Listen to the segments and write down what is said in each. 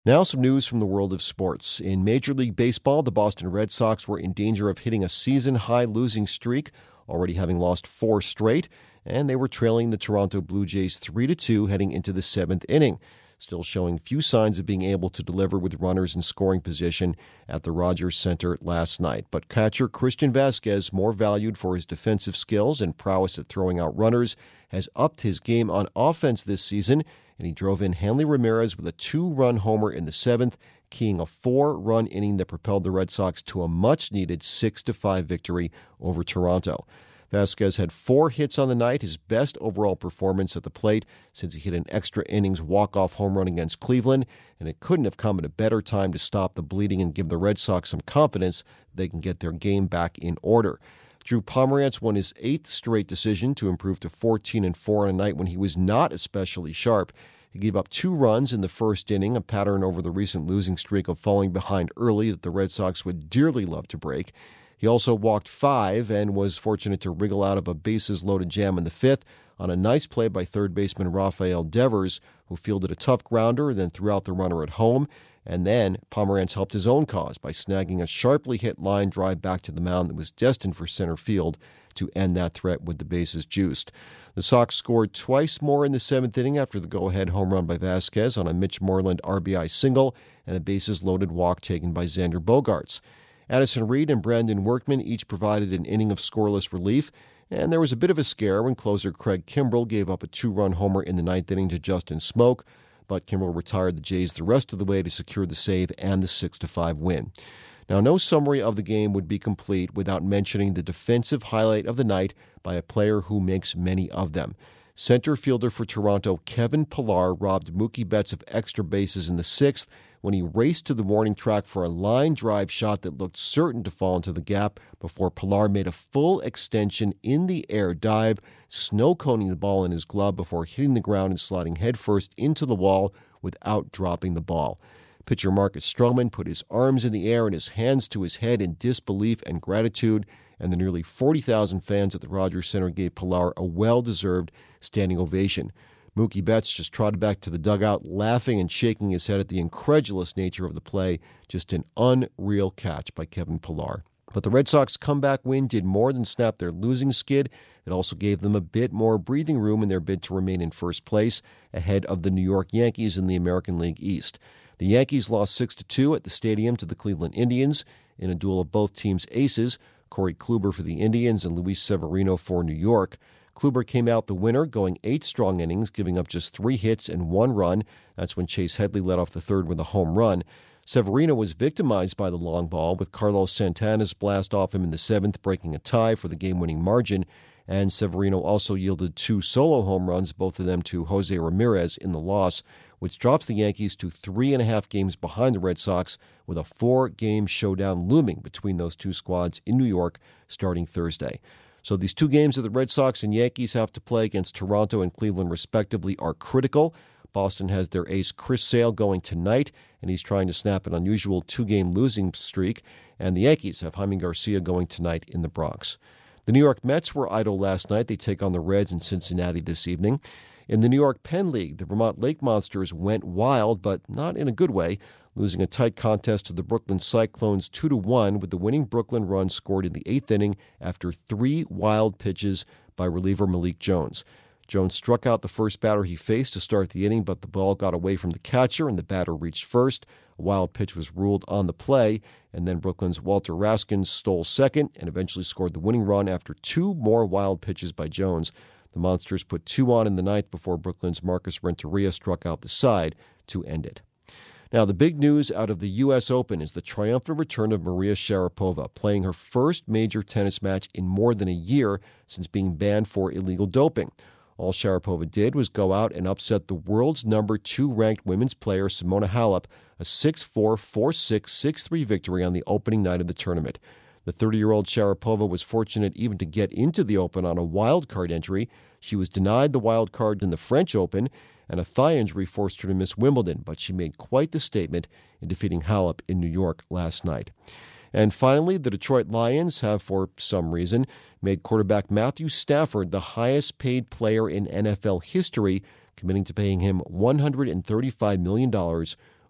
Now some news from the world of sports. In Major League Baseball, the Boston Red Sox were in danger of hitting a season-high losing streak, already having lost 4 straight, and they were trailing the Toronto Blue Jays 3-2 heading into the 7th inning, still showing few signs of being able to deliver with runners in scoring position at the Rogers Center last night. But catcher Christian Vazquez, more valued for his defensive skills and prowess at throwing out runners, has upped his game on offense this season, and he drove in Hanley Ramirez with a 2-run homer in the 7th, keying a 4-run inning that propelled the Red Sox to a much-needed 6-5 victory over Toronto. Vazquez had 4 hits on the night, his best overall performance at the plate since he hit an extra innings walk-off home run against Cleveland, and it couldn't have come at a better time to stop the bleeding and give the Red Sox some confidence they can get their game back in order. Drew Pomeranz won his 8th straight decision to improve to 14-4 on a night when he was not especially sharp. He gave up 2 runs in the first inning, a pattern over the recent losing streak of falling behind early that the Red Sox would dearly love to break. He also walked 5 and was fortunate to wriggle out of a bases-loaded jam in the 5th on a nice play by third baseman Rafael Devers, who fielded a tough grounder, then threw out the runner at home. And then Pomeranz helped his own cause by snagging a sharply hit line drive back to the mound that was destined for center field to end that threat with the bases juiced. The Sox scored twice more in the 7th inning after the go-ahead home run by Vazquez on a Mitch Moreland RBI single and a bases-loaded walk taken by Xander Bogaerts. Addison Reed and Brandon Workman each provided an inning of scoreless relief, and there was a bit of a scare when closer Craig Kimbrell gave up a 2-run homer in the 9th inning to Justin Smoak, but Kimbrell retired the Jays the rest of the way to secure the save and the 6-5 win. Now, no summary of the game would be complete without mentioning the defensive highlight of the night by a player who makes many of them. Center fielder for Toronto Kevin Pillar robbed Mookie Betts of extra bases in the 6th when he raced to the warning track for a line drive shot that looked certain to fall into the gap before Pillar made a full extension in the air dive, snow-coning the ball in his glove before hitting the ground and sliding headfirst into the wall without dropping the ball. Pitcher Marcus Stroman put his arms in the air and his hands to his head in disbelief and gratitude, and the nearly 40,000 fans at the Rogers Center gave Pillar a well-deserved standing ovation. Mookie Betts just trotted back to the dugout, laughing and shaking his head at the incredulous nature of the play. Just an unreal catch by Kevin Pillar. But the Red Sox comeback win did more than snap their losing skid. It also gave them a bit more breathing room in their bid to remain in first place, ahead of the New York Yankees in the American League East. The Yankees lost 6-2 at the stadium to the Cleveland Indians in a duel of both teams' aces, Corey Kluber for the Indians and Luis Severino for New York. Kluber came out the winner, going 8 strong innings, giving up just 3 hits and 1 run. That's when Chase Headley led off the 3rd with a home run. Severino was victimized by the long ball, with Carlos Santana's blast off him in the 7th, breaking a tie for the game-winning margin. And Severino also yielded 2 solo home runs, both of them to Jose Ramirez in the loss, which drops the Yankees to 3.5 games behind the Red Sox, with a 4-game showdown looming between those two squads in New York starting Thursday. So these 2 games that the Red Sox and Yankees have to play against Toronto and Cleveland respectively are critical. Boston has their ace Chris Sale going tonight, and he's trying to snap an unusual 2-game losing streak. And the Yankees have Jaime Garcia going tonight in the Bronx. The New York Mets were idle last night. They take on the Reds in Cincinnati this evening. In the New York Penn League, the Vermont Lake Monsters went wild, but not in a good way, losing a tight contest to the Brooklyn Cyclones 2-1 with the winning Brooklyn run scored in the 8th inning after 3 wild pitches by reliever Malik Jones. Jones struck out the first batter he faced to start the inning, but the ball got away from the catcher and the batter reached first. A wild pitch was ruled on the play, and then Brooklyn's Walter Raskins stole second and eventually scored the winning run after 2 more wild pitches by Jones. The Monsters put 2 on in the 9th before Brooklyn's Marcus Renteria struck out the side to end it. Now, the big news out of the U.S. Open is the triumphant return of Maria Sharapova, playing her first major tennis match in more than a year since being banned for illegal doping. All Sharapova did was go out and upset the world's number 2 ranked women's player, Simona Halep, a 6-4, 4-6, 6-3 victory on the opening night of the tournament. The 30-year-old Sharapova was fortunate even to get into the Open on a wild card entry. She was denied the wild card in the French Open, and a thigh injury forced her to miss Wimbledon, but she made quite the statement in defeating Halep in New York last night. And finally, the Detroit Lions have, for some reason, made quarterback Matthew Stafford the highest-paid player in NFL history, committing to paying him $135 million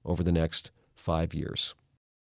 over the next 5 years.